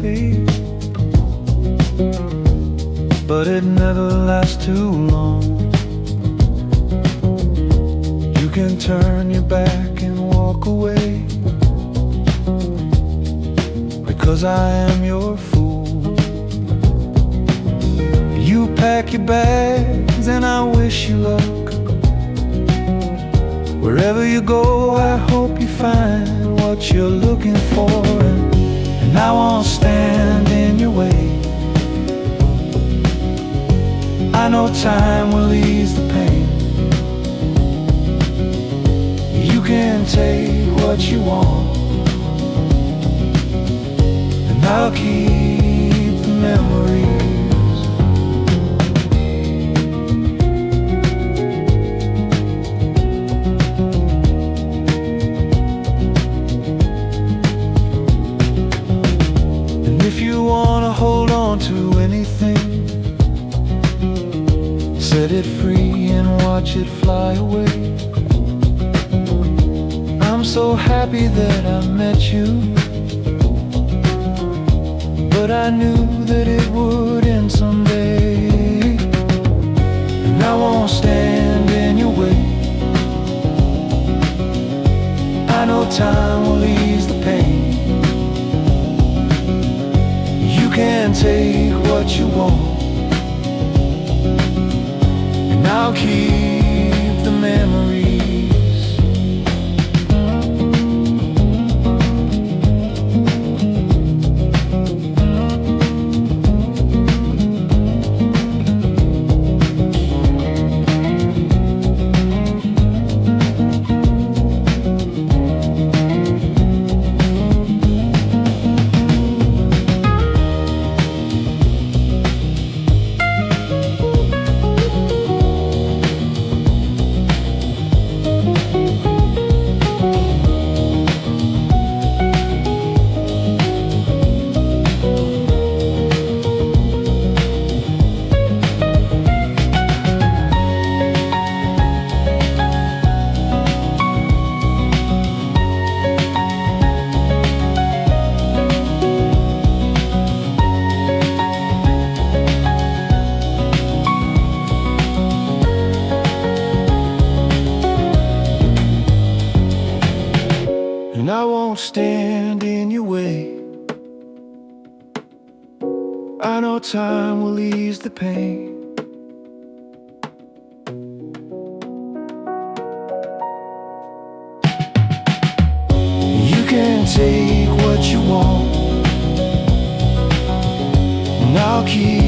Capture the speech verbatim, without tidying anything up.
happy, but it never lasts too long. You can turn your back and walk away, because I am your fool. You pack your bags and I wish you luck. Wherever you go, I hope you find what you're looking for, and, and I won't stand in your way. I know time will ease the pain. You can take what you want, and I'll keep the memories. And if you wanna hold on to anything, set it free and watch it fly away. I'm so happy that I met you, but I knew that it would end someday. And I won't stand in your way. I know time will ease the pain. You can take what you want, and I'll keep the memories. And I won't stand in your way. I know time will ease the pain. You can take what you want, and I'll keep